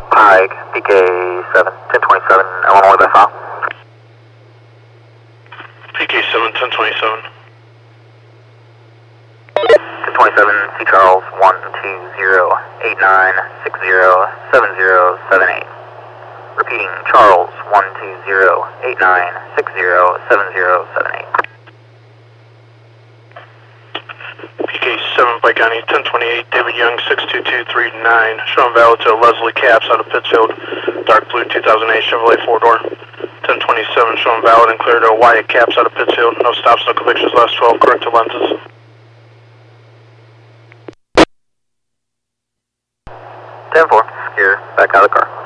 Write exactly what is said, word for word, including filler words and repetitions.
Pike, P K seven, ten twenty-seven, Illinois by file. P K seven, ten twenty-seven. ten twenty-seven, C Charles, one two zero eight nine six zero seven zero seven eight. Repeating, Charles, one two zero eight nine six zero seven zero seven eight. P K seven, Pike County, ten twenty-eight, David Young, six two two three nine, showing valid to Leslie Caps out of Pittsfield, dark blue two thousand eight Chevrolet four-door. ten twenty-seven, showing valid and clear to Wyatt Caps out of Pittsfield, no stops, no convictions, last twelve, corrected lenses. ten four, secure, back out of the car.